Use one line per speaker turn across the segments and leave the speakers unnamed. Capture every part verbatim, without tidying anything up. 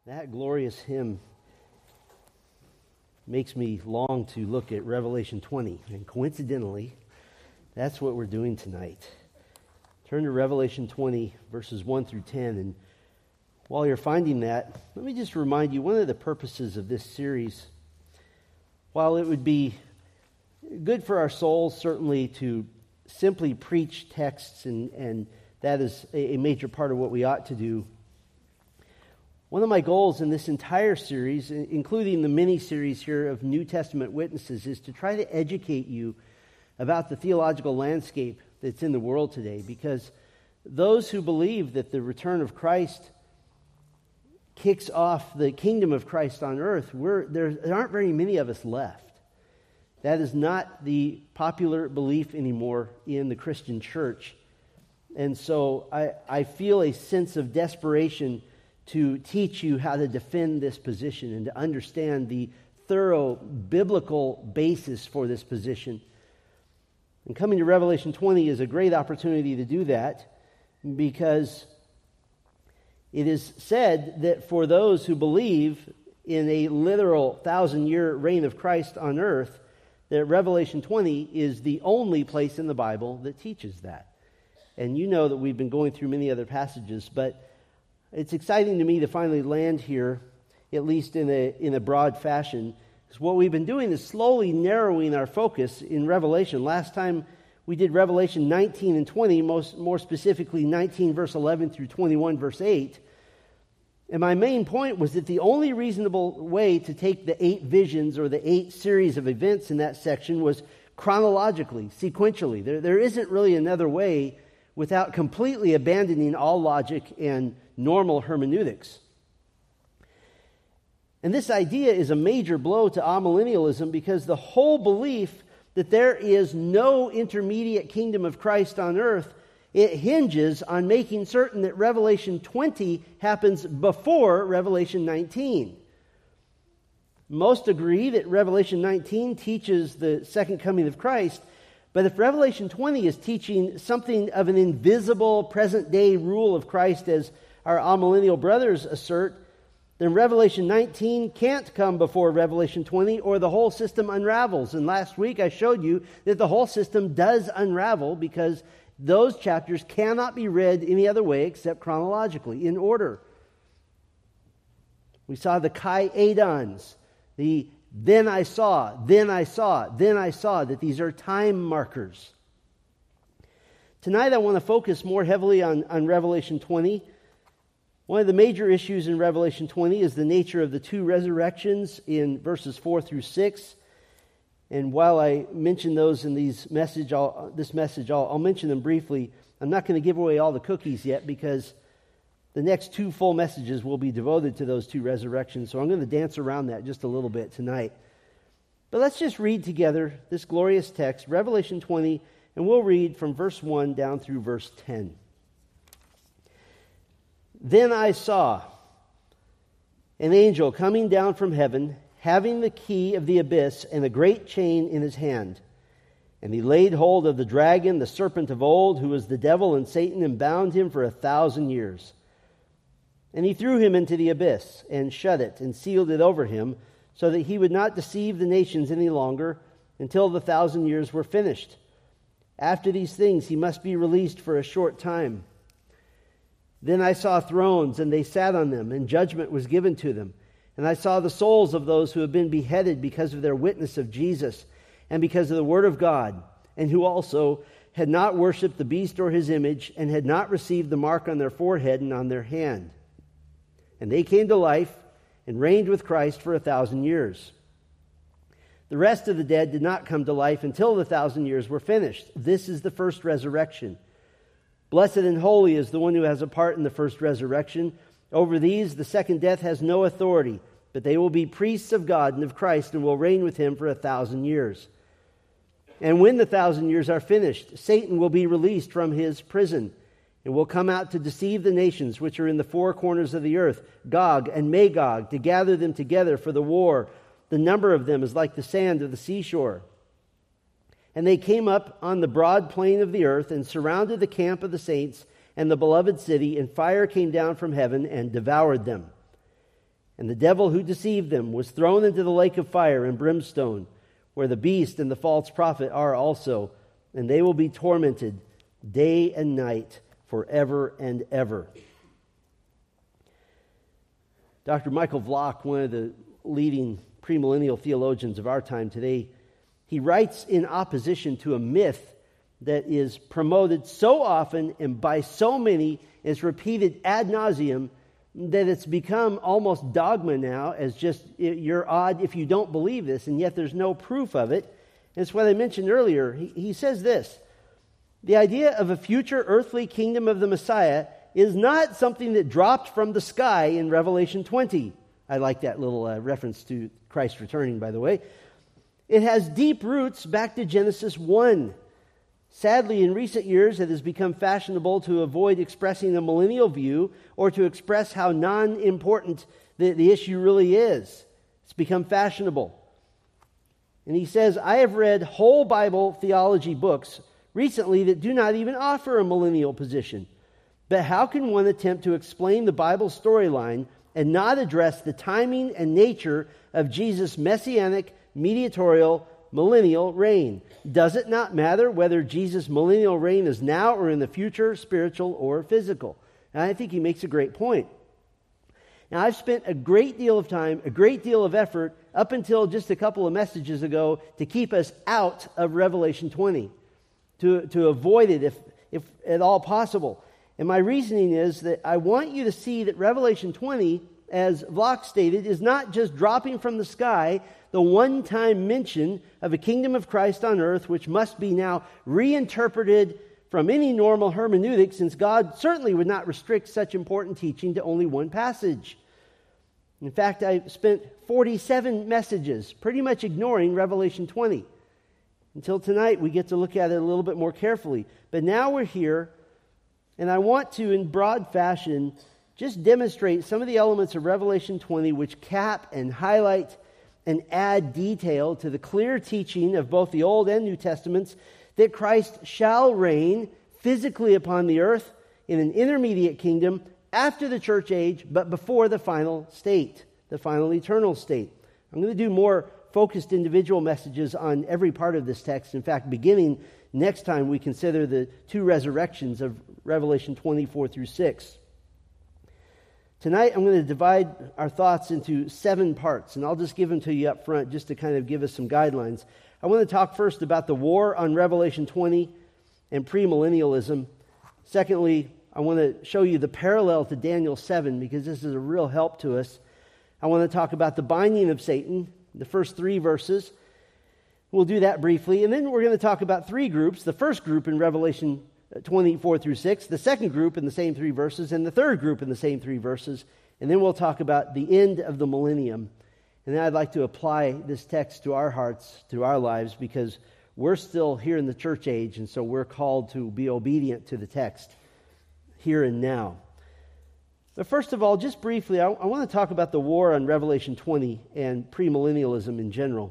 That glorious hymn makes me long to look at Revelation twenty. And coincidentally, that's what we're doing tonight. Turn to Revelation twenty, verses one through ten. And while you're finding that, let me just remind you, one of the purposes of this series, while it would be good for our souls, certainly, to simply preach texts, and, and that is a, a major part of what we ought to do, one of my goals in this entire series, including the mini-series here of New Testament witnesses, is to try to educate you about the theological landscape that's in the world today. Because those who believe that the return of Christ kicks off the kingdom of Christ on earth, we're, there, there aren't very many of us left. That is not the popular belief anymore in the Christian church. And so I, I feel a sense of desperation to teach you how to defend this position and to understand the thorough biblical basis for this position. And coming to Revelation twenty is a great opportunity to do that, because it is said that for those who believe in a literal thousand-year reign of Christ on earth, that Revelation twenty is the only place in the Bible that teaches that. And you know that we've been going through many other passages, but it's exciting to me to finally land here, at least in a in a broad fashion, because what we've been doing is slowly narrowing our focus in Revelation. Last time we did Revelation nineteen and twenty, most more specifically nineteen verse eleven through twenty-one verse eight. And my main point was that the only reasonable way to take the eight visions or the eight series of events in that section was chronologically, sequentially. There, there isn't really another way without completely abandoning all logic and normal hermeneutics. And this idea is a major blow to amillennialism, because the whole belief that there is no intermediate kingdom of Christ on earth, it hinges on making certain that Revelation twenty happens before Revelation nineteen. Most agree that Revelation nineteen teaches the second coming of Christ, but if Revelation twenty is teaching something of an invisible present-day rule of Christ, as our amillennial brothers assert, then Revelation nineteen can't come before Revelation twenty, or the whole system unravels. And last week I showed you that the whole system does unravel, because those chapters cannot be read any other way except chronologically, in order. We saw the Kai Adons, the then I saw, then I saw, then I saw, that these are time markers. Tonight I want to focus more heavily on, on Revelation twenty. One of the major issues in Revelation twenty is the nature of the two resurrections in verses four through six. And while I mention those in these message, I'll, this message, I'll, I'll mention them briefly. I'm not going to give away all the cookies yet, because the next two full messages will be devoted to those two resurrections. So I'm going to dance around that just a little bit tonight. But let's just read together this glorious text, Revelation twenty, and we'll read from verse one down through verse ten. Then I saw an angel coming down from heaven, having the key of the abyss and a great chain in his hand. And he laid hold of the dragon, the serpent of old, who was the devil and Satan, and bound him for a thousand years. And he threw him into the abyss, and shut it, and sealed it over him, so that he would not deceive the nations any longer, until the thousand years were finished. After these things he must be released for a short time. Then I saw thrones, and they sat on them, and judgment was given to them. And I saw the souls of those who have been beheaded because of their witness of Jesus, and because of the word of God, and who also had not worshipped the beast or his image, and had not received the mark on their forehead and on their hand. And they came to life, and reigned with Christ for a thousand years. The rest of the dead did not come to life until the thousand years were finished. This is the first resurrection. Blessed and holy is the one who has a part in the first resurrection. Over these the second death has no authority, but they will be priests of God and of Christ, and will reign with him for a thousand years. And when the thousand years are finished, Satan will be released from his prison, and will come out to deceive the nations which are in the four corners of the earth, Gog and Magog, to gather them together for the war. The number of them is like the sand of the seashore. And they came up on the broad plain of the earth, and surrounded the camp of the saints and the beloved city, and fire came down from heaven and devoured them. And the devil who deceived them was thrown into the lake of fire and brimstone, where the beast and the false prophet are also, and they will be tormented day and night forever and ever. Doctor Michael Vlach, one of the leading premillennial theologians of our time today, he writes in opposition to a myth that is promoted so often and by so many, it's repeated ad nauseum, that it's become almost dogma now, as just you're odd if you don't believe this, and yet there's no proof of it. And it's what I mentioned earlier. He, he says this: the idea of a future earthly kingdom of the Messiah is not something that dropped from the sky in Revelation twenty. I like that little uh, reference to Christ returning, by the way. It has deep roots back to Genesis one. Sadly, in recent years, it has become fashionable to avoid expressing a millennial view or to express how non-important the, the issue really is. It's become fashionable. And he says, I have read whole Bible theology books recently that do not even offer a millennial position. But how can one attempt to explain the Bible storyline and not address the timing and nature of Jesus' messianic, mediatorial, millennial reign? Does it not matter whether Jesus' millennial reign is now or in the future, spiritual or physical? And I think he makes a great point. Now, I've spent a great deal of time, a great deal of effort, up until just a couple of messages ago, to keep us out of Revelation twenty, to, to avoid it if, if at all possible. And my reasoning is that I want you to see that Revelation twenty, as Vlach stated, is not just dropping from the sky, the one-time mention of a kingdom of Christ on earth, which must be now reinterpreted from any normal hermeneutic, since God certainly would not restrict such important teaching to only one passage. In fact, I spent forty-seven messages pretty much ignoring Revelation twenty. Until tonight, we get to look at it a little bit more carefully. But now we're here, and I want to, in broad fashion, just demonstrate some of the elements of Revelation twenty which cap and highlight and add detail to the clear teaching of both the Old and New Testaments that Christ shall reign physically upon the earth in an intermediate kingdom after the church age, but before the final state, the final eternal state. I'm going to do more focused individual messages on every part of this text. In fact, beginning next time we consider the two resurrections of Revelation twenty-four through six. Tonight, I'm going to divide our thoughts into seven parts, and I'll just give them to you up front just to kind of give us some guidelines. I want to talk first about the war on Revelation twenty and premillennialism. Secondly, I want to show you the parallel to Daniel seven, because this is a real help to us. I want to talk about the binding of Satan, the first three verses. We'll do that briefly, and then we're going to talk about three groups. The first group in Revelation twenty-four through six, the second group in the same three verses, and the third group in the same three verses. And then we'll talk about the end of the millennium. And then I'd like to apply this text to our hearts, to our lives, because we're still here in the church age, and so we're called to be obedient to the text here and now. But first of all, just briefly, I, I want to talk about the war on Revelation twenty and premillennialism in general.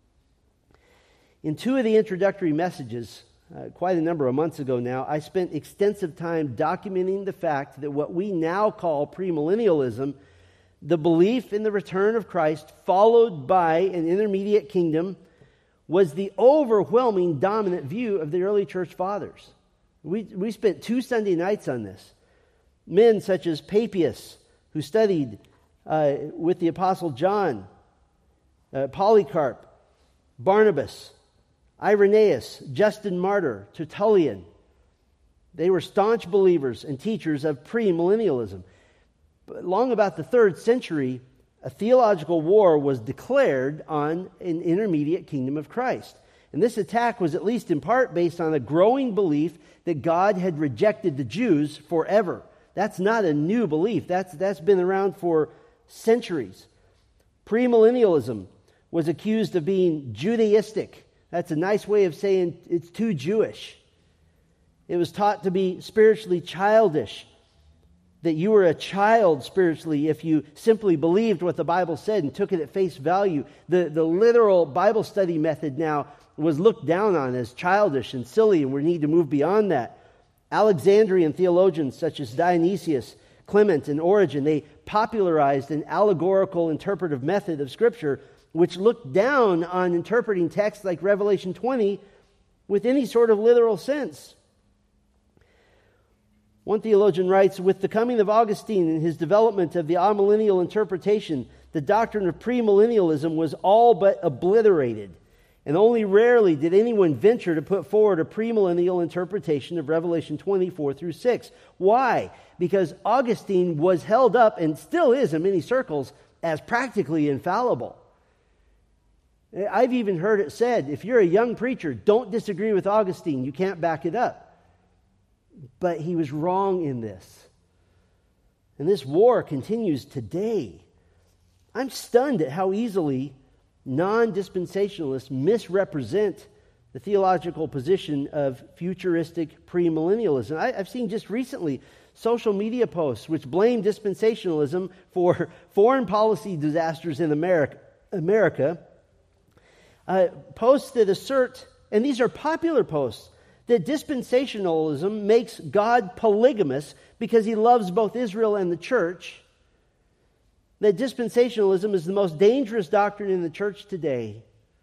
In two of the introductory messages, Uh, quite a number of months ago now, I spent extensive time documenting the fact that what we now call premillennialism, the belief in the return of Christ followed by an intermediate kingdom, was the overwhelming dominant view of the early church fathers. We, we spent two Sunday nights on this. Men such as Papias, who studied uh, with the Apostle John, uh, Polycarp, Barnabas, Irenaeus, Justin Martyr, Tertullian. They were staunch believers and teachers of premillennialism. But long about the third century, a theological war was declared on an intermediate kingdom of Christ. And this attack was at least in part based on a growing belief that God had rejected the Jews forever. That's not a new belief. That's, that's been around for centuries. Premillennialism was accused of being Judaistic. That's a nice way of saying it's too Jewish. It was taught to be spiritually childish, that you were a child spiritually if you simply believed what the Bible said and took it at face value. The, the literal Bible study method now was looked down on as childish and silly, and we need to move beyond that. Alexandrian theologians such as Dionysius, Clement, and Origen, they popularized an allegorical interpretive method of Scripture which looked down on interpreting texts like Revelation twenty with any sort of literal sense. One theologian writes, with the coming of Augustine and his development of the amillennial interpretation, the doctrine of premillennialism was all but obliterated, and only rarely did anyone venture to put forward a premillennial interpretation of Revelation twenty-four through six. Why? Because Augustine was held up, and still is in many circles, as practically infallible. I've even heard it said, if you're a young preacher, don't disagree with Augustine. You can't back it up. But he was wrong in this. And this war continues today. I'm stunned at how easily non-dispensationalists misrepresent the theological position of futuristic premillennialism. I, I've seen just recently social media posts which blame dispensationalism for foreign policy disasters in America. America uh, posts that assert, and these are popular posts, that dispensationalism makes God polygamous because he loves both Israel and the church. That dispensationalism is the most dangerous doctrine in the church today.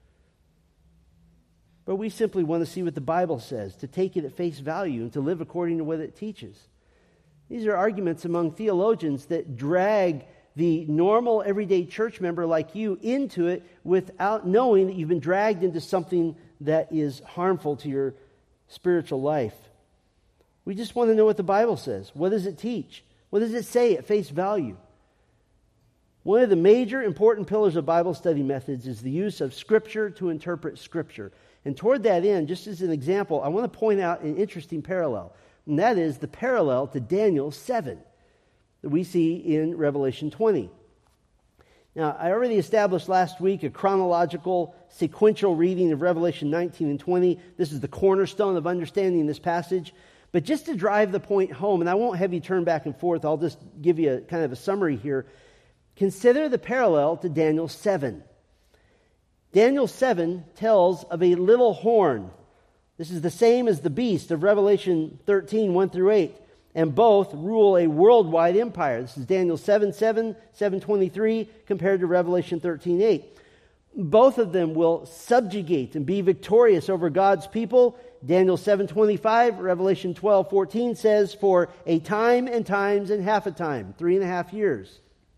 But we simply want to see what the Bible says, to take it at face value and to live according to what it teaches. These are arguments among theologians that drag the normal everyday church member like you into it without knowing that you've been dragged into something that is harmful to your spiritual life. We just want to know what the Bible says. What does it teach? What does it say at face value? One of the major important pillars of Bible study methods is the use of Scripture to interpret Scripture. And toward that end, just as an example, I want to point out an interesting parallel. And that is the parallel to Daniel seven that we see in Revelation twenty. Now, I already established last week a chronological, sequential reading of Revelation nineteen and twenty. This is the cornerstone of understanding this passage. But just to drive the point home, and I won't have you turn back and forth, I'll just give you a kind of a summary here. Consider the parallel to Daniel seven. Daniel seven tells of a little horn. This is the same as the beast of Revelation thirteen, one through eight. And both rule a worldwide empire. This is Daniel seven, seven, seven twenty-three compared to Revelation thirteen, eight. Both of them will subjugate and be victorious over God's people. Daniel seven twenty-five, Revelation twelve, fourteen says, for a time and times and half a time, three and a half years.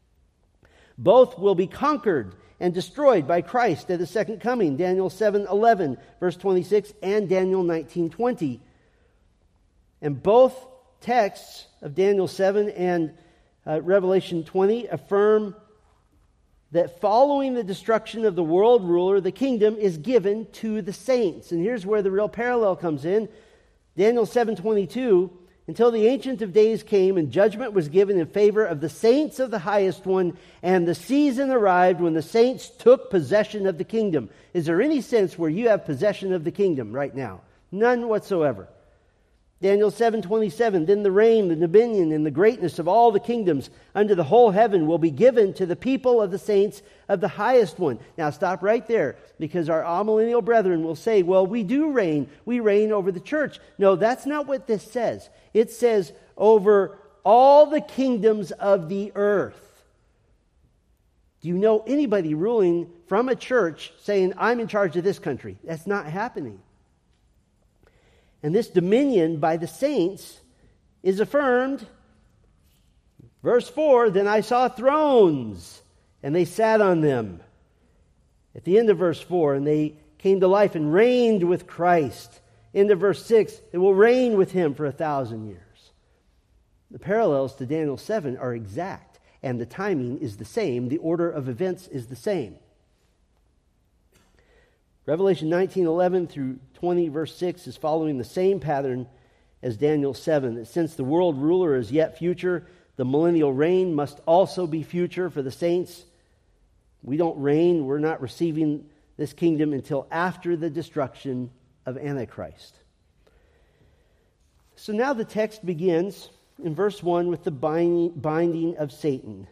Both will be conquered and destroyed by Christ at the second coming. Daniel seven, eleven, verse twenty-six, and Daniel nineteen, twenty. And both texts of Daniel seven and uh, Revelation twenty affirm that following the destruction of the world ruler, the kingdom is given to the saints. And here's where the real parallel comes in. Daniel seven twenty-two, until the Ancient of Days came and judgment was given in favor of the saints of the highest one, and the season arrived when the saints took possession of the kingdom. Is there any sense where you have possession of the kingdom right now? None whatsoever. Daniel seven twenty-seven, then the reign, the dominion, and the greatness of all the kingdoms under the whole heaven will be given to the people of the saints of the highest one. Now stop right there, because our amillennial brethren will say, well, we do reign. We reign over the church. No, that's not what this says. It says over all the kingdoms of the earth. Do you know anybody ruling from a church saying, I'm in charge of this country? That's not happening. And this dominion by the saints is affirmed. Verse four, then I saw thrones, and they sat on them. At the end of verse four, and they came to life and reigned with Christ. End of verse six, they will reign with him for a thousand years. The parallels to Daniel seven are exact, and the timing is the same. The order of events is the same. Revelation nineteen, eleven through twenty, verse six is following the same pattern as Daniel seven, that since the world ruler is yet future, the millennial reign must also be future for the saints. We don't reign, we're not receiving this kingdom until after the destruction of Antichrist. So now the text begins in verse one with the binding of Satan.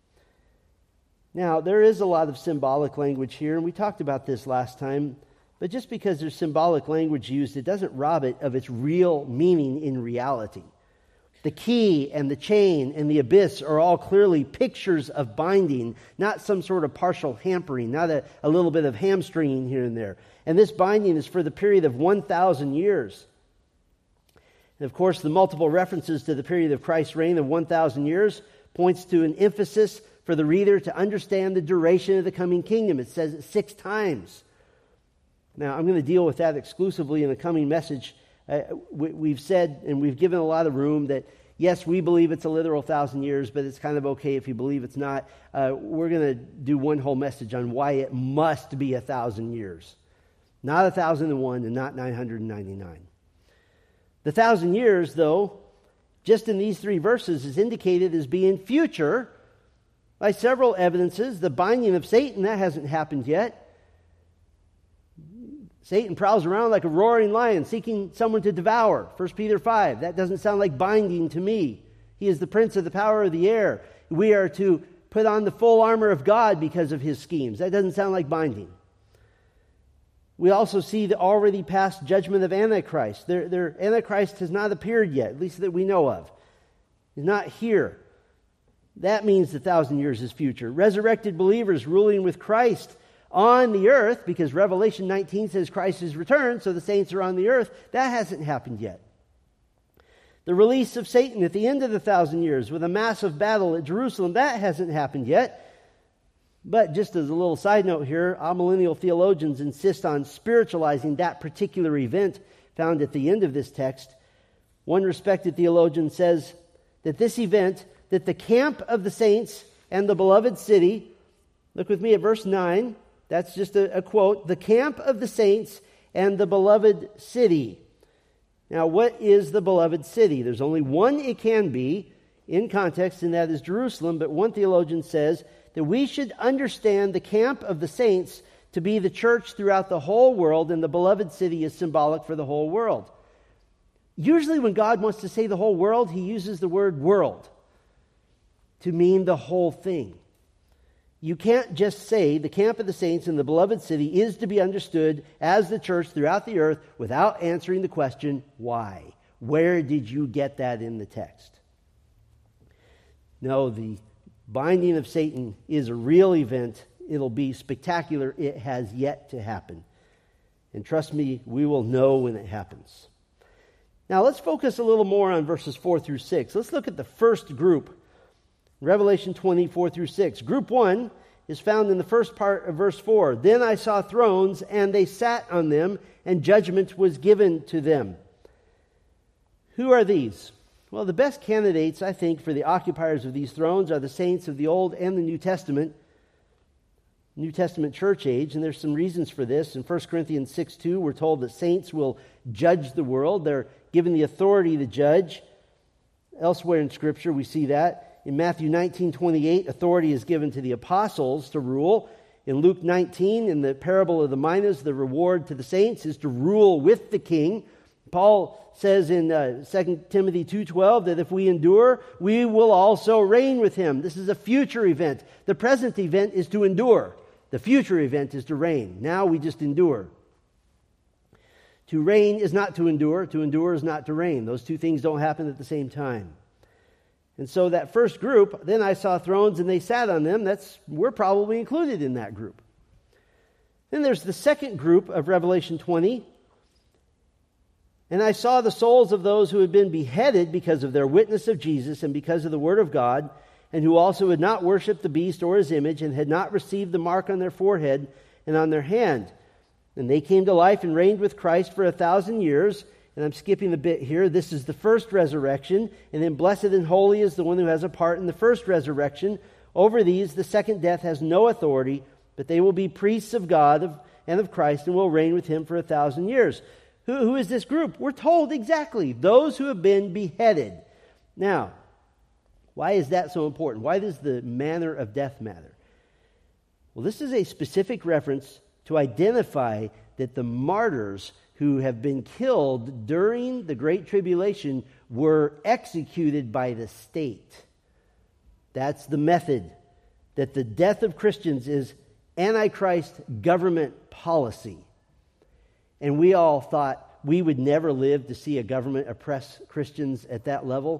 Now, there is a lot of symbolic language here, and we talked about this last time, but just because there's symbolic language used, it doesn't rob it of its real meaning in reality. The key and the chain and the abyss are all clearly pictures of binding, not some sort of partial hampering, not a, a little bit of hamstringing here and there. And this binding is for the period of one thousand years. And of course, the multiple references to the period of Christ's reign of one thousand years points to an emphasis for the reader to understand the duration of the coming kingdom. It says it six times. Now, I'm going to deal with that exclusively in the coming message. Uh, we, we've said, and we've given a lot of room, that yes, we believe it's a literal thousand years, but it's kind of okay if you believe it's not. Uh, we're going to do one whole message on why it must be a thousand years. Not a thousand and one and not nine hundred ninety-nine. The thousand years, though, just in these three verses is indicated as being future by several evidences. The binding of Satan, that hasn't happened yet. Satan prowls around like a roaring lion, seeking someone to devour. First Peter five. That doesn't sound like binding to me. He is the prince of the power of the air. We are to put on the full armor of God because of his schemes. That doesn't sound like binding. We also see the already past judgment of Antichrist. Their, their Antichrist has not appeared yet, at least that we know of. He's not here. That means the thousand years is future. Resurrected believers ruling with Christ on the earth, because Revelation nineteen says Christ is returned, so the saints are on the earth. That hasn't happened yet. The release of Satan at the end of the thousand years with a massive battle at Jerusalem, that hasn't happened yet. But just as a little side note here, amillennial theologians insist on spiritualizing that particular event found at the end of this text. One respected theologian says that this event, that the camp of the saints and the beloved city, look with me at verse nine, that's just a, a quote, the camp of the saints and the beloved city. Now, what is the beloved city? There's only one it can be in context, and that is Jerusalem. But one theologian says that we should understand the camp of the saints to be the church throughout the whole world, and the beloved city is symbolic for the whole world. Usually when God wants to say the whole world, he uses the word world to mean the whole thing. You can't just say the camp of the saints in the beloved city is to be understood as the church throughout the earth without answering the question, why? Where did you get that in the text? No, the binding of Satan is a real event. It'll be spectacular. It has yet to happen. And trust me, we will know when it happens. Now let's focus a little more on verses four through six. Let's look at the first group. Revelation twenty, four through six. Group one is found in the first part of verse four. Then I saw thrones, and they sat on them, and judgment was given to them. Who are these? Well, the best candidates, I think, for the occupiers of these thrones are the saints of the Old and the New Testament, New Testament church age, and there's some reasons for this. In First Corinthians six two, we're told that saints will judge the world. They're given the authority to judge. Elsewhere in Scripture, we see that. In Matthew nineteen twenty-eight, authority is given to the apostles to rule. In Luke nineteen, in the parable of the minas, the reward to the saints is to rule with the king. Paul says in uh, Second Timothy two twelve that if we endure, we will also reign with him. This is a future event. The present event is to endure. The future event is to reign. Now we just endure. To reign is not to endure. To endure is not to reign. Those two things don't happen at the same time. And so that first group, then I saw thrones and they sat on them. That's we're probably included in that group. Then there's the second group of Revelation twenty. And I saw the souls of those who had been beheaded because of their witness of Jesus and because of the word of God, and who also had not worshipped the beast or his image, and had not received the mark on their forehead and on their hand. And they came to life and reigned with Christ for a thousand years. And I'm skipping a bit here. This is the first resurrection. And then blessed and holy is the one who has a part in the first resurrection. Over these, the second death has no authority, but they will be priests of God of, and of Christ, and will reign with him for a thousand years. Who, who is this group? We're told exactly. Those who have been beheaded. Now, why is that so important? Why does the manner of death matter? Well, this is a specific reference to identify that the martyrs who have been killed during the Great Tribulation were executed by the state. That's the method. That the death of Christians is Antichrist government policy. And we all thought we would never live to see a government oppress Christians at that level.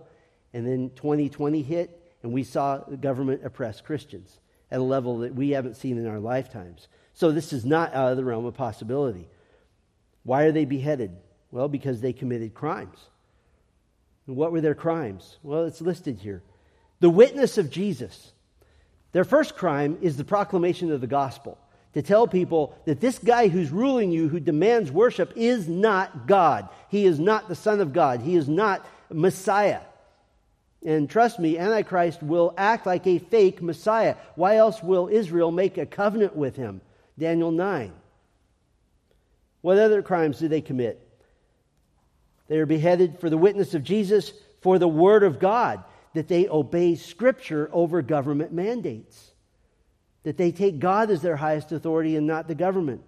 And then twenty twenty hit, and we saw the government oppress Christians at a level that we haven't seen in our lifetimes. So this is not out of the realm of possibility. Why are they beheaded? Well, because they committed crimes. And what were their crimes? Well, it's listed here. The witness of Jesus. Their first crime is the proclamation of the gospel, to tell people that this guy who's ruling you, who demands worship, is not God. He is not the Son of God. He is not Messiah. And trust me, Antichrist will act like a fake Messiah. Why else will Israel make a covenant with him? Daniel nine. What other crimes did they commit? They are beheaded for the witness of Jesus, for the word of God, that they obey Scripture over government mandates, that they take God as their highest authority and not the government.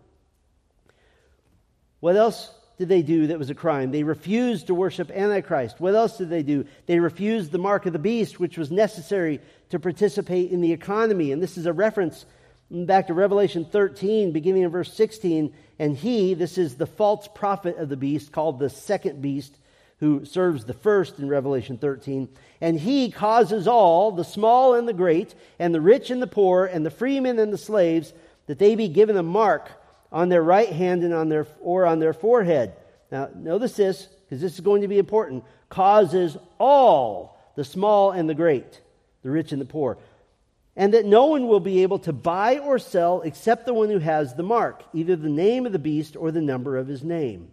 What else did they do that was a crime? They refused to worship Antichrist. What else did they do? They refused the mark of the beast, which was necessary to participate in the economy. And this is a reference back to Revelation thirteen, beginning in verse sixteen. And he, this is the false prophet of the beast, called the second beast, who serves the first in Revelation thirteen. And he causes all, the small and the great, and the rich and the poor, and the freemen and the slaves, that they be given a mark on their right hand and on their or on their forehead. Now, notice this, because this is going to be important. Causes all, the small and the great, the rich and the poor. And that no one will be able to buy or sell except the one who has the mark, either the name of the beast or the number of his name.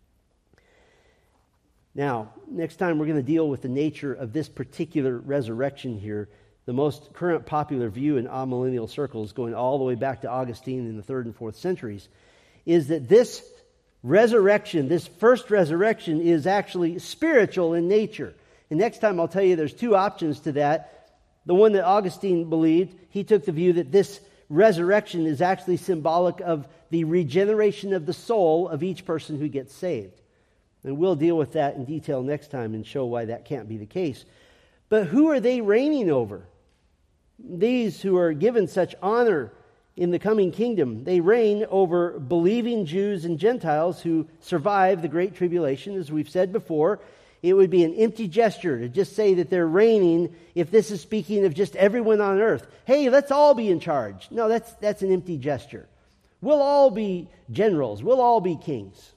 Now, next time we're going to deal with the nature of this particular resurrection here. The most current popular view in amillennial circles, going all the way back to Augustine in the third and fourth centuries, is that this resurrection, this first resurrection, is actually spiritual in nature. And next time I'll tell you there's two options to that. The one that Augustine believed, he took the view that this resurrection is actually symbolic of the regeneration of the soul of each person who gets saved. And we'll deal with that in detail next time and show why that can't be the case. But who are they reigning over? These who are given such honor in the coming kingdom, they reign over believing Jews and Gentiles who survive the Great Tribulation. As we've said before, it would be an empty gesture to just say that they're reigning if this is speaking of just everyone on earth. Hey, let's all be in charge. No, that's, that's an empty gesture. We'll all be generals. We'll all be kings.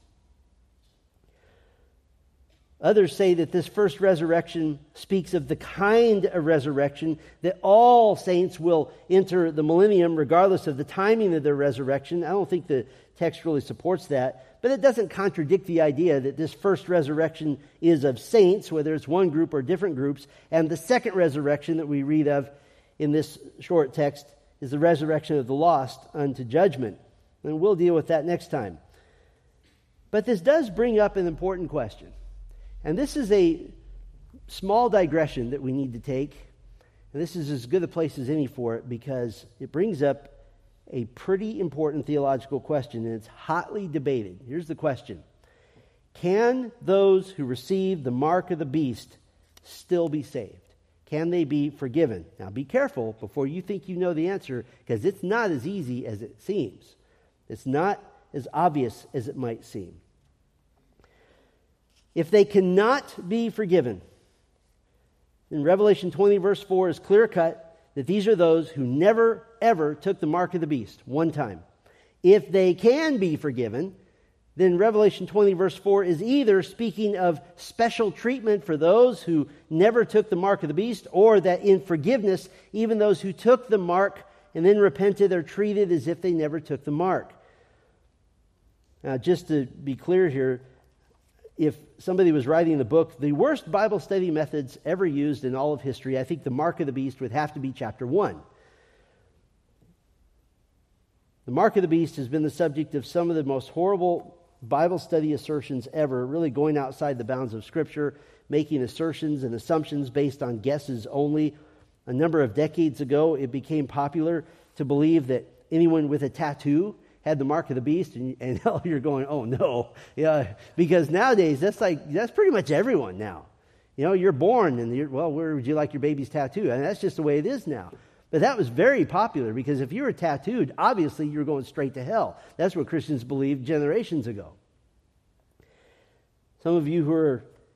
Others say that this first resurrection speaks of the kind of resurrection that all saints will enter the millennium regardless of the timing of their resurrection. I don't think the text really supports that, but it doesn't contradict the idea that this first resurrection is of saints, whether it's one group or different groups, and the second resurrection that we read of in this short text is the resurrection of the lost unto judgment. And we'll deal with that next time. But this does bring up an important question. And this is a small digression that we need to take. And this is as good a place as any for it because it brings up a pretty important theological question, and it's hotly debated. Here's the question. Can those who receive the mark of the beast still be saved? Can they be forgiven? Now be careful before you think you know the answer, because it's not as easy as it seems. It's not as obvious as it might seem. If they cannot be forgiven, in Revelation twenty verse four is clear cut that these are those who never ever took the mark of the beast one time. If they can be forgiven, then Revelation twenty verse four is either speaking of special treatment for those who never took the mark of the beast, or that in forgiveness, even those who took the mark and then repented are treated as if they never took the mark. Now, just to be clear here, if somebody was writing the book, the worst Bible study methods ever used in all of history, I think the mark of the beast would have to be chapter one. The mark of the beast has been the subject of some of the most horrible Bible study assertions ever, really going outside the bounds of Scripture, making assertions and assumptions based on guesses only. A number of decades ago, it became popular to believe that anyone with a tattoo had the mark of the beast, and, and you're going, oh no, yeah, because nowadays that's like that's pretty much everyone now. You know, you're born, and you're, well, where would you like your baby's tattoo? And that's just the way it is now. But that was very popular because if you were tattooed, obviously you're going straight to hell. That's what Christians believed generations ago. Some of you who are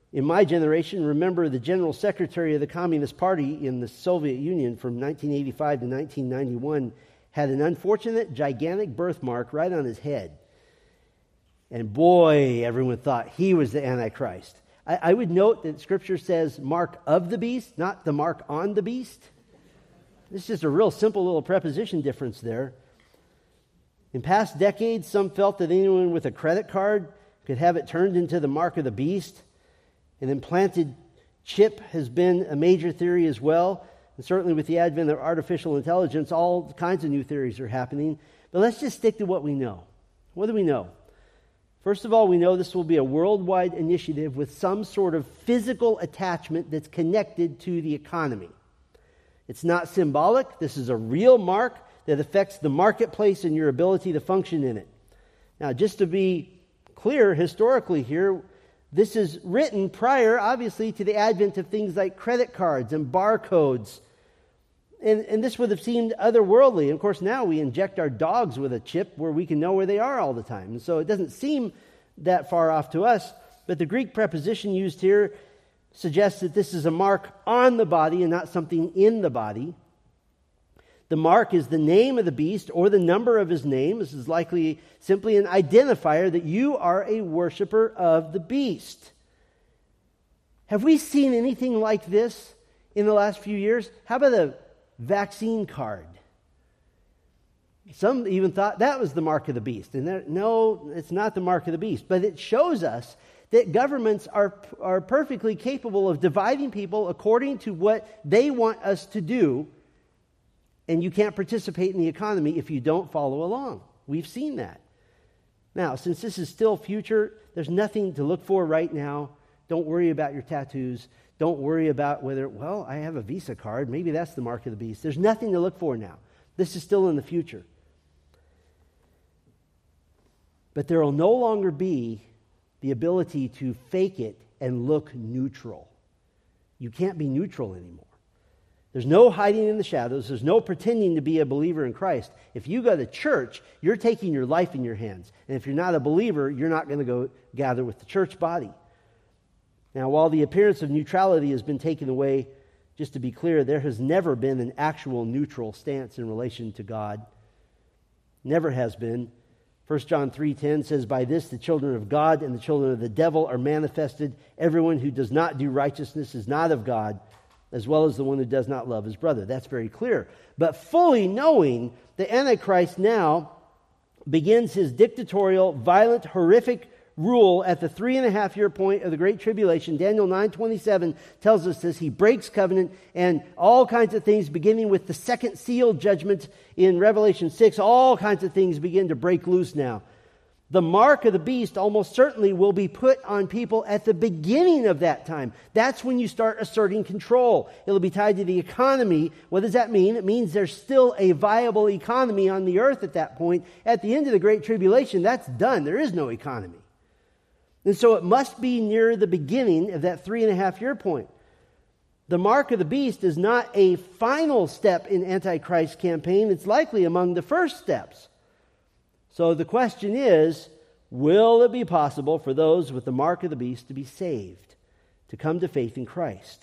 In my generation, remember the General Secretary of the Communist Party in the Soviet Union from nineteen eighty-five to nineteen ninety-one had an unfortunate, gigantic birthmark right on his head. And boy, everyone thought he was the Antichrist. I, I would note that Scripture says mark of the beast, not the mark on the beast. This is just a real simple little preposition difference there. In past decades, some felt that anyone with a credit card could have it turned into the mark of the beast. An implanted chip has been a major theory as well. And certainly with the advent of artificial intelligence, all kinds of new theories are happening. But let's just stick to what we know. What do we know? First of all, we know this will be a worldwide initiative with some sort of physical attachment that's connected to the economy. It's not symbolic. This is a real mark that affects the marketplace and your ability to function in it. Now, just to be clear historically here, this is written prior, obviously, to the advent of things like credit cards and barcodes. And, and this would have seemed otherworldly. And of course, now we inject our dogs with a chip where we can know where they are all the time. And so it doesn't seem that far off to us. But the Greek preposition used here suggests that this is a mark on the body and not something in the body. The mark is the name of the beast or the number of his name. This is likely simply an identifier that you are a worshiper of the beast. Have we seen anything like this in the last few years? How about a vaccine card? Some even thought that was the mark of the beast. And there, no, it's not the mark of the beast. But it shows us that governments are, are perfectly capable of dividing people according to what they want us to do. And you can't participate in the economy if you don't follow along. We've seen that. Now, since this is still future, there's nothing to look for right now. Don't worry about your tattoos. Don't worry about whether, well, I have a Visa card. Maybe that's the mark of the beast. There's nothing to look for now. This is still in the future. But there will no longer be the ability to fake it and look neutral. You can't be neutral anymore. There's no hiding in the shadows. There's no pretending to be a believer in Christ. If you go to church, you're taking your life in your hands. And if you're not a believer, you're not going to go gather with the church body. Now, while the appearance of neutrality has been taken away, just to be clear, there has never been an actual neutral stance in relation to God. Never has been. First John three ten says, "By this the children of God and the children of the devil are manifested. Everyone who does not do righteousness is not of God, as well as the one who does not love his brother." That's very clear. But fully knowing the Antichrist now begins his dictatorial, violent, horrific rule at the three and a half year point of the Great Tribulation. Daniel nine twenty-seven tells us this. He breaks covenant and all kinds of things, beginning with the second seal judgment in Revelation six. All kinds of things begin to break loose now. The mark of the beast almost certainly will be put on people at the beginning of that time. That's when you start asserting control. It'll be tied to the economy. What does that mean? It means there's still a viable economy on the earth at that point. At the end of the Great Tribulation, that's done. There is no economy. And so it must be near the beginning of that three and a half year point. The mark of the beast is not a final step in Antichrist's campaign. It's likely among the first steps. So the question is, will it be possible for those with the mark of the beast to be saved, to come to faith in Christ?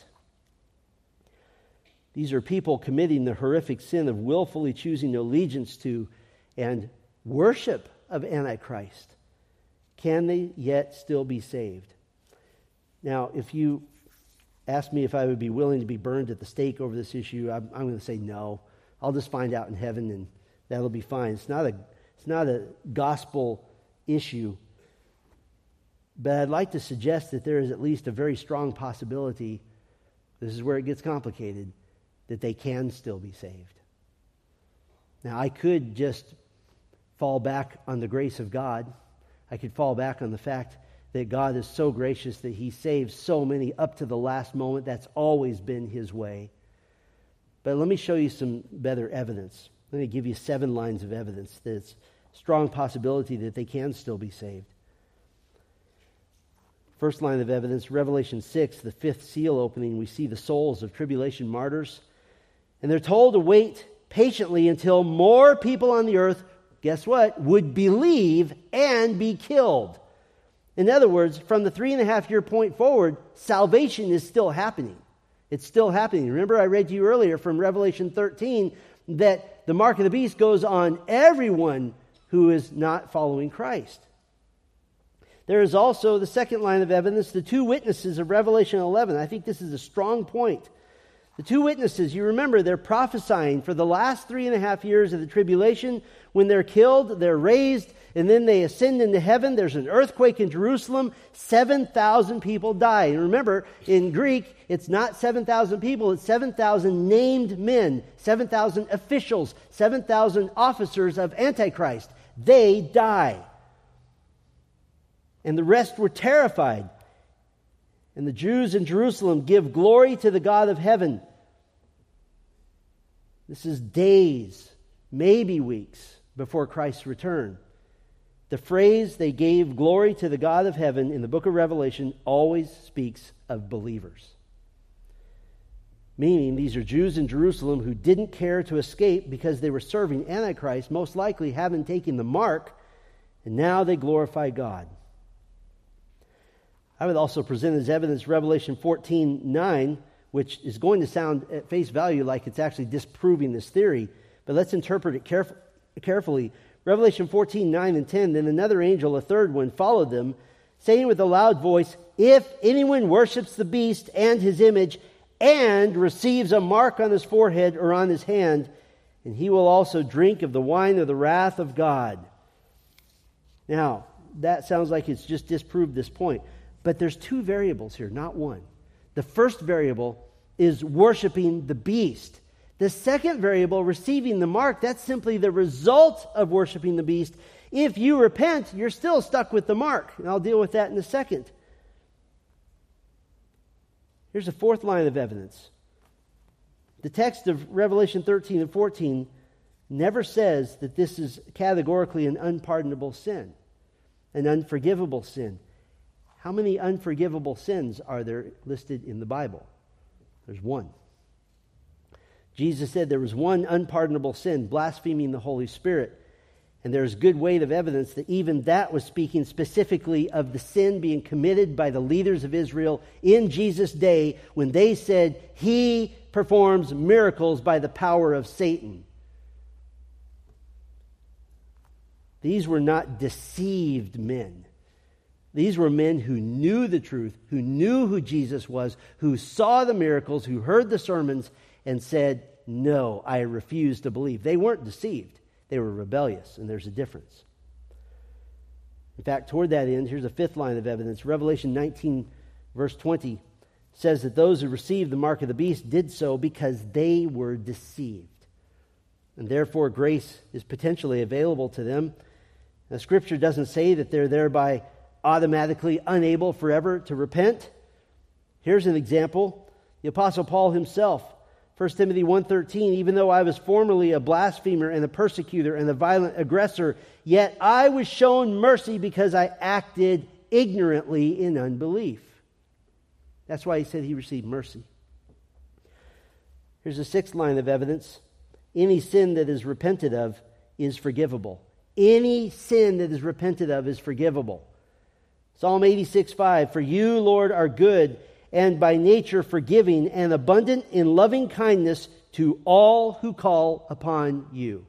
These are people committing the horrific sin of willfully choosing allegiance to and worship of Antichrist. Can they yet still be saved? Now, if you ask me if I would be willing to be burned at the stake over this issue, I'm, I'm going to say no. I'll just find out in heaven, and that'll be fine. It's not a It's not a gospel issue. But I'd like to suggest that there is at least a very strong possibility, this is where it gets complicated, that they can still be saved. Now, I could just fall back on the grace of God. I could fall back on the fact that God is so gracious that He saves so many up to the last moment. That's always been His way. But let me show you some better evidence. Let me give you seven lines of evidence that it's a strong possibility that they can still be saved. First line of evidence, Revelation six, the fifth seal opening, we see the souls of tribulation martyrs. And they're told to wait patiently until more people on the earth, guess what, would believe and be killed. In other words, from the three and a half year point forward, salvation is still happening. It's still happening. Remember, I read to you earlier from Revelation thirteen that the mark of the beast goes on everyone who is not following Christ. There is also the second line of evidence, the two witnesses of Revelation eleven. I think this is a strong point. The two witnesses, you remember, they're prophesying for the last three and a half years of the tribulation. When they're killed, they're raised, and then they ascend into heaven. There's an earthquake in Jerusalem. seven thousand people die. And remember, in Greek, it's not seven thousand people. It's seven thousand named men, seven thousand officials, seven thousand officers of Antichrist. They die. And the rest were terrified. And the Jews in Jerusalem give glory to the God of heaven. This is days, maybe weeks, before Christ's return. The phrase, they gave glory to the God of heaven, in the book of Revelation, always speaks of believers. Meaning, these are Jews in Jerusalem who didn't care to escape because they were serving Antichrist, most likely having taken the mark, and now they glorify God. I would also present as evidence Revelation fourteen nine, which is going to sound at face value like it's actually disproving this theory, but let's interpret it caref- carefully. Revelation fourteen nine and ten, then another angel, a third one, followed them, saying with a loud voice, if anyone worships the beast and his image and receives a mark on his forehead or on his hand, and he will also drink of the wine of the wrath of God. Now, that sounds like it's just disproved this point. But there's two variables here, not one. The first variable is worshiping the beast. The second variable, receiving the mark, that's simply the result of worshiping the beast. If you repent, you're still stuck with the mark. And I'll deal with that in a second. Here's a fourth line of evidence. The text of Revelation thirteen and fourteen never says that this is categorically an unpardonable sin, an unforgivable sin. How many unforgivable sins are there listed in the Bible? There's one. Jesus said there was one unpardonable sin, blaspheming the Holy Spirit. And there's good weight of evidence that even that was speaking specifically of the sin being committed by the leaders of Israel in Jesus' day when they said, he performs miracles by the power of Satan. These were not deceived men. These were men who knew the truth, who knew who Jesus was, who saw the miracles, who heard the sermons, and said, no, I refuse to believe. They weren't deceived. They were rebellious, and there's a difference. In fact, toward that end, here's a fifth line of evidence. Revelation nineteen, verse twenty, says that those who received the mark of the beast did so because they were deceived. And therefore, grace is potentially available to them. Now, Scripture doesn't say that they're thereby automatically unable forever to repent. Here's an example. The Apostle Paul himself, First Timothy one thirteen, even though I was formerly a blasphemer and a persecutor and a violent aggressor, yet I was shown mercy because I acted ignorantly in unbelief. That's why he said he received mercy. Here's a sixth line of evidence. Any sin that is repented of is forgivable. Any sin that is repented of is forgivable. Psalm eighty-six five, for you, Lord, are good and by nature forgiving and abundant in loving kindness to all who call upon you.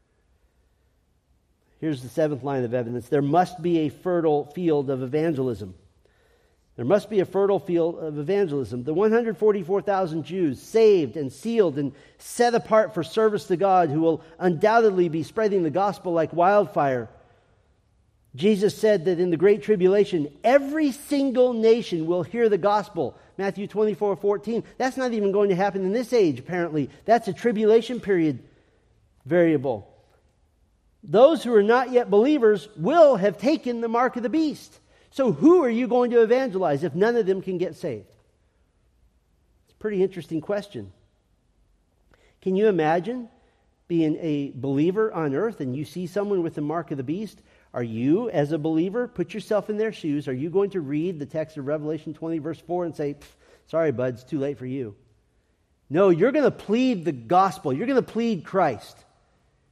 Here's the seventh line of evidence. There must be a fertile field of evangelism. There must be a fertile field of evangelism. The one hundred forty-four thousand Jews saved and sealed and set apart for service to God who will undoubtedly be spreading the gospel like wildfire. Jesus said that in the Great Tribulation, every single nation will hear the gospel. Matthew twenty-four fourteen. That's not even going to happen in this age, apparently. That's a tribulation period variable. Those who are not yet believers will have taken the mark of the beast. So who are you going to evangelize if none of them can get saved? It's a pretty interesting question. Can you imagine being a believer on earth and you see someone with the mark of the beast? Are you, as a believer, put yourself in their shoes, are you going to read the text of Revelation twenty, verse four, and say, sorry, bud, it's too late for you? No, you're going to plead the gospel. You're going to plead Christ.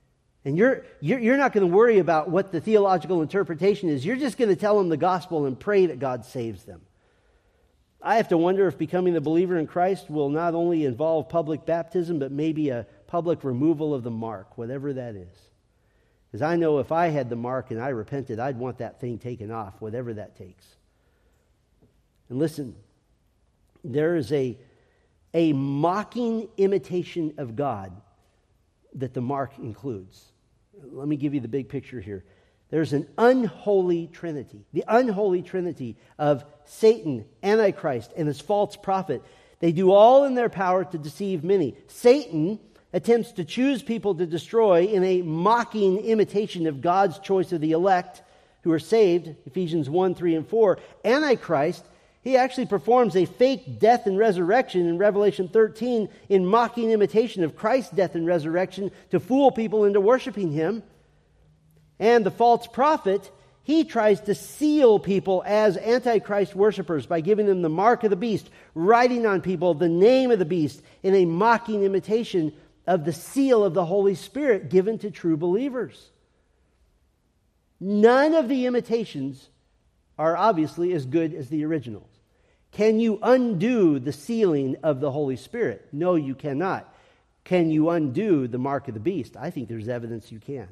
And you're, you're, you're not going to worry about what the theological interpretation is. You're just going to tell them the gospel and pray that God saves them. I have to wonder if becoming a believer in Christ will not only involve public baptism, but maybe a public removal of the mark, whatever that is. Because I know if I had the mark and I repented, I'd want that thing taken off, whatever that takes. And listen, there is a, a mocking imitation of God that the mark includes. Let me give you the big picture here. There's an unholy trinity, the unholy trinity of Satan, Antichrist, and his false prophet. They do all in their power to deceive many. Satan attempts to choose people to destroy in a mocking imitation of God's choice of the elect who are saved, Ephesians one, three, and four. Antichrist, he actually performs a fake death and resurrection in Revelation thirteen in mocking imitation of Christ's death and resurrection to fool people into worshiping him. And the false prophet, he tries to seal people as Antichrist worshipers by giving them the mark of the beast, writing on people the name of the beast in a mocking imitation of the seal of the Holy Spirit given to true believers. None of the imitations are obviously as good as the originals. Can you undo the sealing of the Holy Spirit? No, you cannot. Can you undo the mark of the beast? I think there's evidence you can.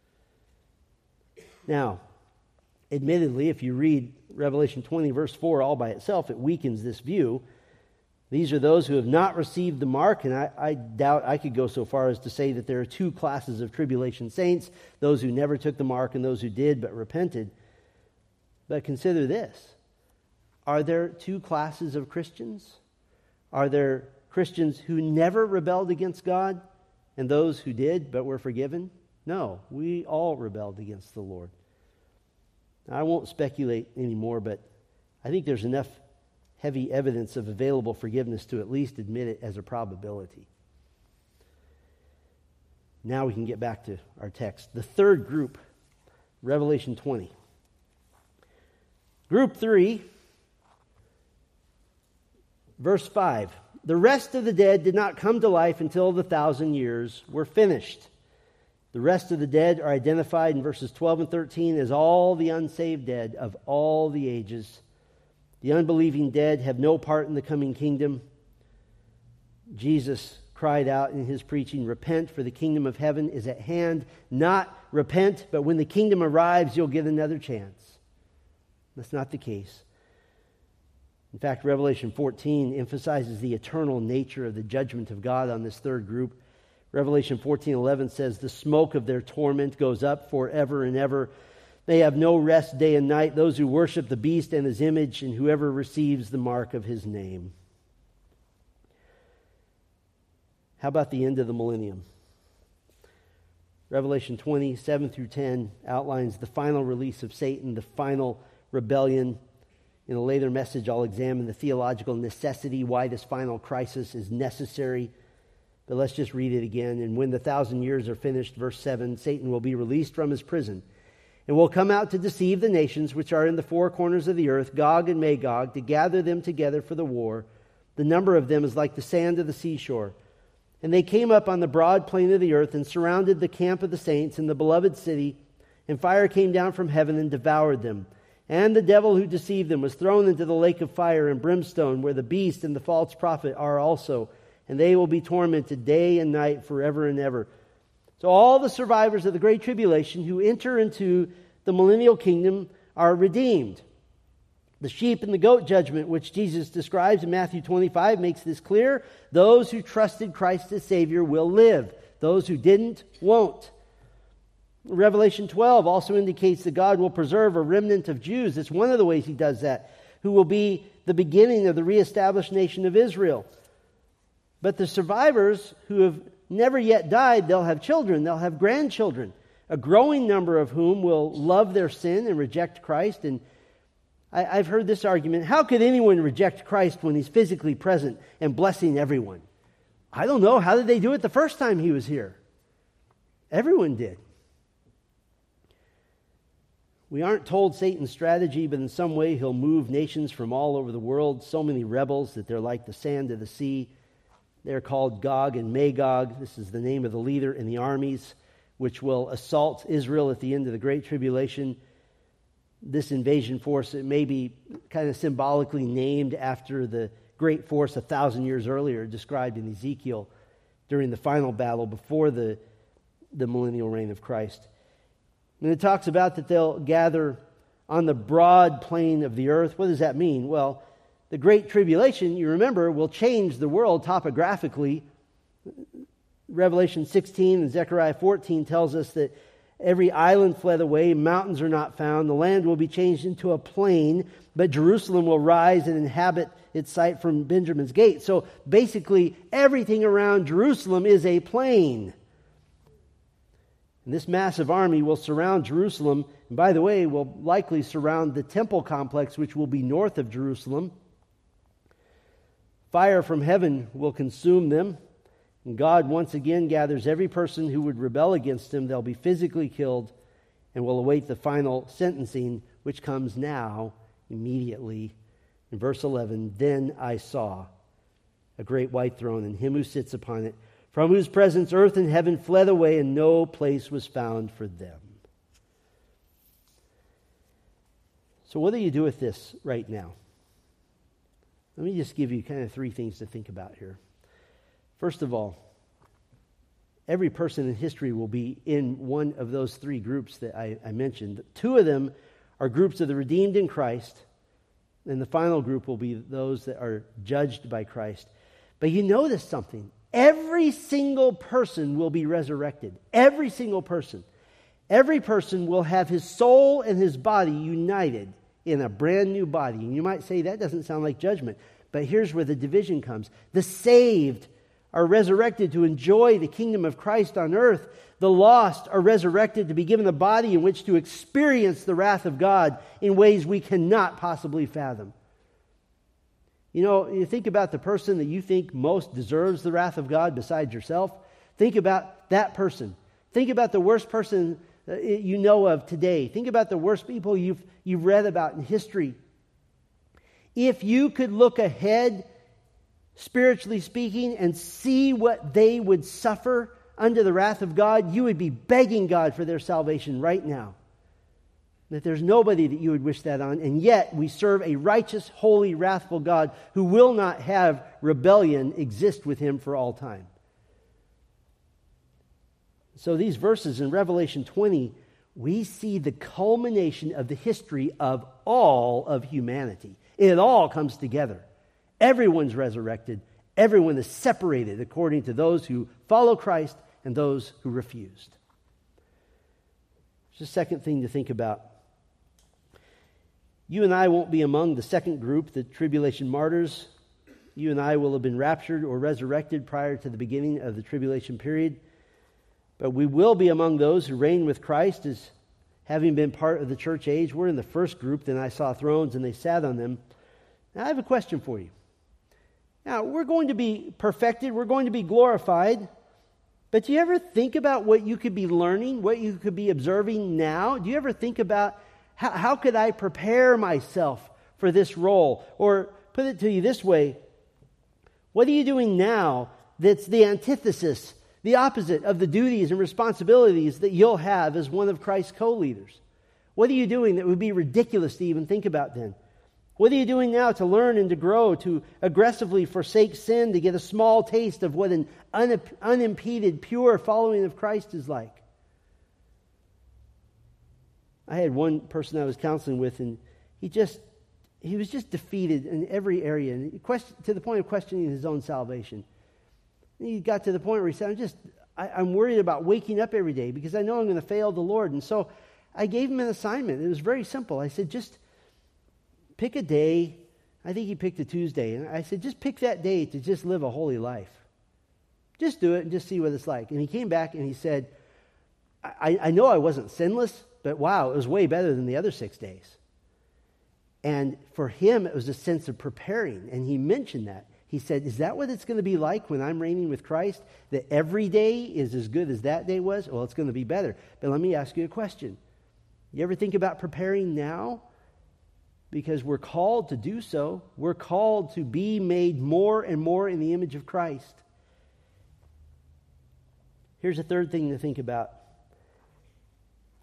Now, admittedly, if you read Revelation twenty, verse four, all by itself, it weakens this view. These are those who have not received the mark, and I, I doubt I could go so far as to say that there are two classes of tribulation saints, those who never took the mark and those who did but repented. But consider this. Are there two classes of Christians? Are there Christians who never rebelled against God and those who did but were forgiven? No, we all rebelled against the Lord. I won't speculate anymore, but I think there's enough heavy evidence of available forgiveness to at least admit it as a probability. Now we can get back to our text. The third group, Revelation twenty. Group three, verse five. The rest of the dead did not come to life until the thousand years were finished. The rest of the dead are identified in verses twelve and thirteen as all the unsaved dead of all the ages. The unbelieving dead have no part in the coming kingdom. Jesus cried out in his preaching, "Repent, for the kingdom of heaven is at hand." Not repent, but when the kingdom arrives, you'll get another chance. That's not the case. In fact, Revelation fourteen emphasizes the eternal nature of the judgment of God on this third group. Revelation fourteen eleven says, "The smoke of their torment goes up forever and ever. They have no rest day and night, those who worship the beast and his image, and whoever receives the mark of his name." How about the end of the millennium? Revelation twenty, seven through ten outlines the final release of Satan, the final rebellion. In a later message, I'll examine the theological necessity, why this final crisis is necessary. But let's just read it again. "And when the thousand years are finished," verse seven, "Satan will be released from his prison and will come out to deceive the nations which are in the four corners of the earth, Gog and Magog, to gather them together for the war. The number of them is like the sand of the seashore. And they came up on the broad plain of the earth and surrounded the camp of the saints in the beloved city, and fire came down from heaven and devoured them. And the devil who deceived them was thrown into the lake of fire and brimstone, where the beast and the false prophet are also, and they will be tormented day and night forever and ever." So all the survivors of the Great Tribulation who enter into the millennial kingdom are redeemed. The sheep and the goat judgment, which Jesus describes in Matthew twenty-five, makes this clear. Those who trusted Christ as Savior will live. Those who didn't won't. Revelation twelve also indicates that God will preserve a remnant of Jews. It's one of the ways he does that, who will be the beginning of the reestablished nation of Israel. But the survivors who have never yet died, they'll have children, they'll have grandchildren, a growing number of whom will love their sin and reject Christ. And I, I've heard this argument: how could anyone reject Christ when he's physically present and blessing everyone? I don't know. How did they do it the first time he was here? Everyone did. We aren't told Satan's strategy, but in some way he'll move nations from all over the world, so many rebels that they're like the sand of the sea. They're called Gog and Magog. This is the name of the leader in the armies. which will assault Israel at the end of the Great Tribulation. This invasion force, it may be kind of symbolically named after the great force a thousand years earlier described in Ezekiel during the final battle before the, the millennial reign of Christ. And it talks about that they'll gather on the broad plain of the earth. What does that mean? Well, the Great Tribulation, you remember, will change the world topographically. Revelation sixteen and Zechariah fourteen tells us that every island fled away, mountains are not found, the land will be changed into a plain, but Jerusalem will rise and inhabit its site from Benjamin's gate. So basically, everything around Jerusalem is a plain. And this massive army will surround Jerusalem, and by the way, will likely surround the temple complex, which will be north of Jerusalem. Fire from heaven will consume them. And God once again gathers every person who would rebel against him. They'll be physically killed and will await the final sentencing, which comes now, immediately. In verse eleven, then I saw a great white throne and him who sits upon it, from whose presence earth and heaven fled away, and no place was found for them. So what do you do with this right now? Let me just give you kind of three things to think about here. First of all, every person in history will be in one of those three groups that I, I mentioned. Two of them are groups of the redeemed in Christ, and the final group will be those that are judged by Christ. But you notice something. Every single person will be resurrected. Every single person. Every person will have his soul and his body united in a brand new body. And you might say that doesn't sound like judgment. But here's where the division comes. The saved are resurrected to enjoy the kingdom of Christ on earth. The lost are resurrected to be given a body in which to experience the wrath of God in ways we cannot possibly fathom. You know, you think about the person that you think most deserves the wrath of God besides yourself. Think about that person. Think about the worst person you know of today. Think about the worst people you've, you've read about in history. If you could look ahead, spiritually speaking, and see what they would suffer under the wrath of God, you would be begging God for their salvation right now. That there's nobody that you would wish that on, and yet we serve a righteous, holy, wrathful God who will not have rebellion exist with him for all time. So these verses in Revelation twenty, we see the culmination of the history of all of humanity. It all comes together. Everyone's resurrected. Everyone is separated according to those who follow Christ and those who refused. There's a second thing to think about. You and I won't be among the second group, the tribulation martyrs. You and I will have been raptured or resurrected prior to the beginning of the tribulation period. But we will be among those who reign with Christ as having been part of the church age. We're in the first group. Then I saw thrones and they sat on them. Now I have a question for you. Now, we're going to be perfected. We're going to be glorified. But do you ever think about what you could be learning, what you could be observing now? Do you ever think about how, how could I prepare myself for this role? Or put it to you this way, what are you doing now that's the antithesis, the opposite of the duties and responsibilities that you'll have as one of Christ's co-leaders? What are you doing that would be ridiculous to even think about then? What are you doing now to learn and to grow, to aggressively forsake sin, to get a small taste of what an unimpeded, pure following of Christ is like? I had one person I was counseling with, and he just, he was just defeated in every area, and he question, to the point of questioning his own salvation. And he got to the point where he said, I'm just, I, I'm worried about waking up every day because I know I'm going to fail the Lord. And so I gave him an assignment. It was very simple. I said, just pick a day. I think he picked a Tuesday. And I said, just pick that day to just live a holy life. Just do it and just see what it's like. And he came back and he said, I, I know I wasn't sinless, but wow, it was way better than the other six days. And for him, it was a sense of preparing. And he mentioned that. He said, is that what it's going to be like when I'm reigning with Christ? That every day is as good as that day was? Well, it's going to be better. But let me ask you a question. You ever think about preparing now? Because we're called to do so. We're called to be made more and more in the image of Christ. Here's a third thing to think about.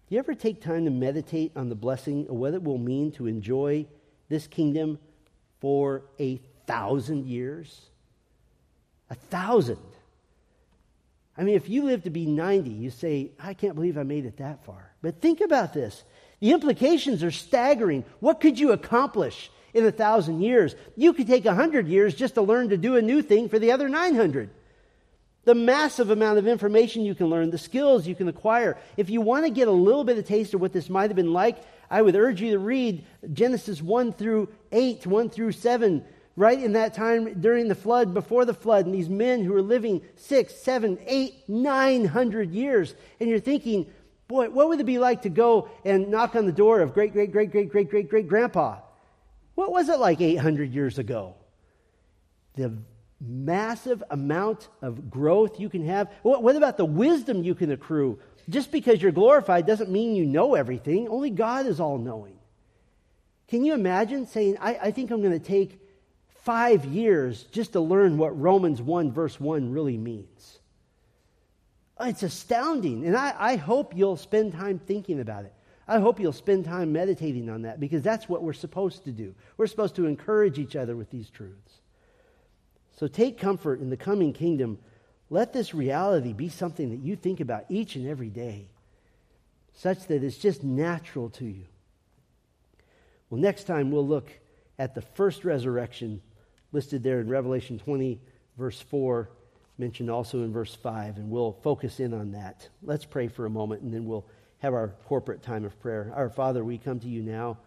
Do you ever take time to meditate on the blessing of what it will mean to enjoy this kingdom for a thousand years? A thousand. I mean, if you live to be ninety, you say, I can't believe I made it that far. But think about this. The implications are staggering. What could you accomplish in a thousand years? You could take a hundred years just to learn to do a new thing for the other nine hundred. The massive amount of information you can learn, the skills you can acquire. If you want to get a little bit of taste of what this might have been like, I would urge you to read Genesis one through eight, one through seven, right in that time during the flood, before the flood, and these men who are living six, seven, eight, nine hundred years. And you're thinking, boy, what would it be like to go and knock on the door of great, great, great, great, great, great, great grandpa? What was it like eight hundred years ago? The massive amount of growth you can have. What, what about the wisdom you can accrue? Just because you're glorified doesn't mean you know everything. Only God is all-knowing. Can you imagine saying, I, I think I'm going to take five years just to learn what Romans one verse one really means? It's astounding. And I, I hope you'll spend time thinking about it. I hope you'll spend time meditating on that, because that's what we're supposed to do. We're supposed to encourage each other with these truths. So take comfort in the coming kingdom. Let this reality be something that you think about each and every day, such that it's just natural to you. Well, next time we'll look at the first resurrection listed there in Revelation twenty, verse four, mentioned also in verse five, and we'll focus in on that. Let's pray for a moment, and then we'll have our corporate time of prayer. Our Father, we come to you now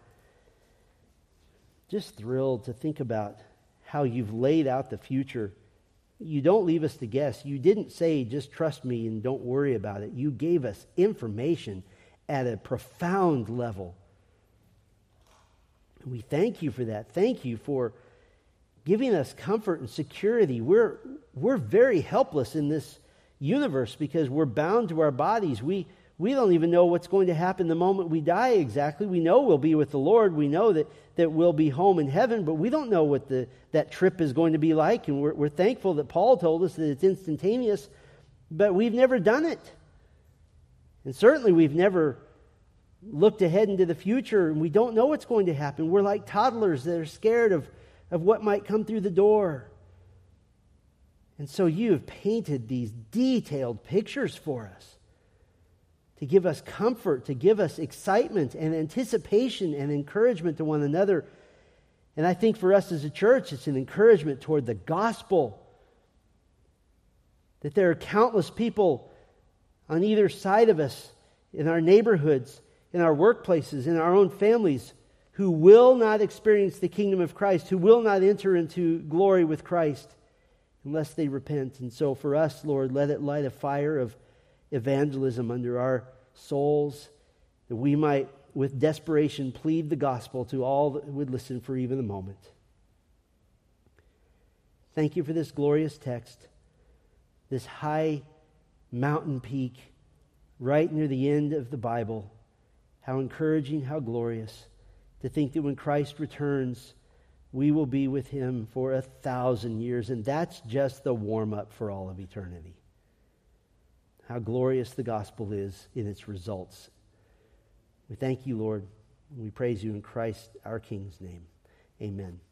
just thrilled to think about how you've laid out the future. You don't leave us to guess. You didn't say, just trust me and don't worry about it. You gave us information at a profound level. We thank you for that. Thank you for giving us comfort and security. We're, we're very helpless in this universe because we're bound to our bodies. We We don't even know what's going to happen the moment we die exactly. We know we'll be with the Lord. We know that, that we'll be home in heaven, but we don't know what the, that trip is going to be like. And we're, we're thankful that Paul told us that it's instantaneous, but we've never done it. And certainly we've never looked ahead into the future, and we don't know what's going to happen. We're like toddlers that are scared of, of what might come through the door. And so you have painted these detailed pictures for us, to give us comfort, to give us excitement and anticipation and encouragement to one another. And I think for us as a church, it's an encouragement toward the gospel. That there are countless people on either side of us, in our neighborhoods, in our workplaces, in our own families, who will not experience the kingdom of Christ, who will not enter into glory with Christ unless they repent. And so for us, Lord, let it light a fire of evangelism under our souls, that we might with desperation plead the gospel to all that would listen for even a moment. Thank you for this glorious text, this high mountain peak right near the end of the Bible. How encouraging, how glorious to think that when Christ returns, we will be with him for a thousand years, and that's just the warm-up for all of eternity. How glorious the gospel is in its results. We thank you, Lord. We praise you in Christ, our King's name. Amen.